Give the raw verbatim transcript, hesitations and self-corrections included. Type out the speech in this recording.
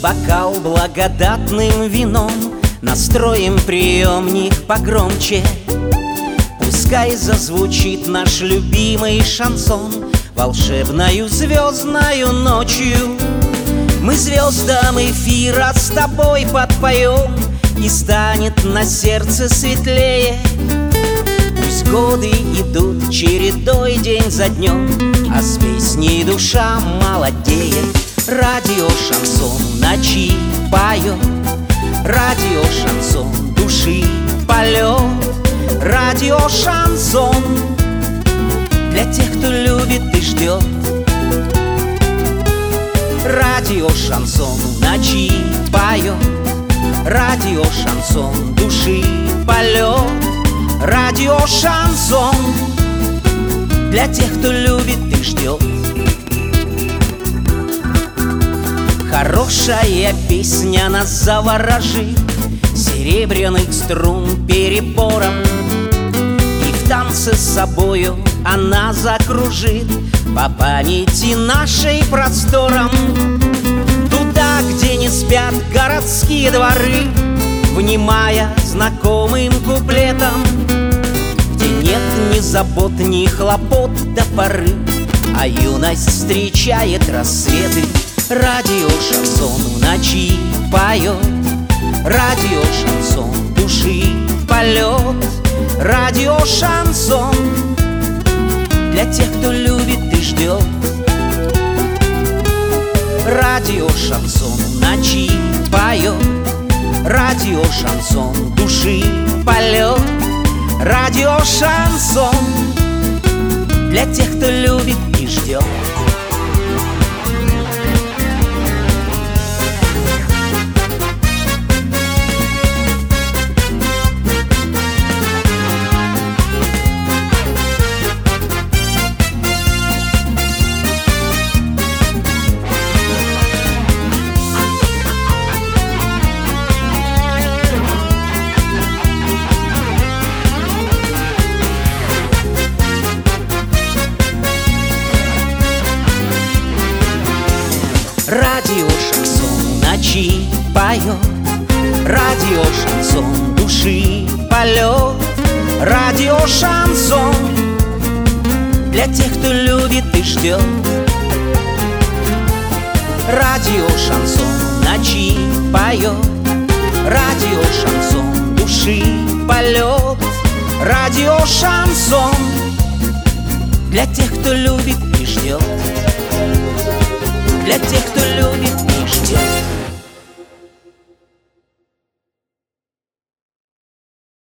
бокал благодатным вином, настроим приемник погромче. Пускай зазвучит наш любимый шансон волшебною звездною ночью. Мы звездам эфира с тобой подпоем, и станет на сердце светлее. Пусть годы идут чередой день за днем, а с песней душа молодеет. Радио шансон в ночи поет, радио шансон души полет. Радио шансон для тех, кто любит и ждет. Радио шансон в ночи поет, радио шансон души полет. Радио шансон для тех, кто любит и ждет. Хорошая песня нас заворожит серебряных струн перебором, и в танце с собою она закружит по памяти нашей просторам. Туда, где не спят городские дворы, внимая знакомым куплетам, где нет ни забот, ни хлопот до поры, а юность встречает рассветы. Радио шансон в ночи поет, радио шансон души полет. Радио шансон для тех, кто любит и ждет. Радио шансон в ночи поет, радио шансон души полет. Радио шансон для тех, кто любит и ждет. Радио шансон в ночи поет, радио шансон души полет. Радио шансон для тех, кто любит и ждет. Радио шансон в ночи поет, радио шансон души полет. Радио шансон для тех, кто любит и ждет. Для тех, кто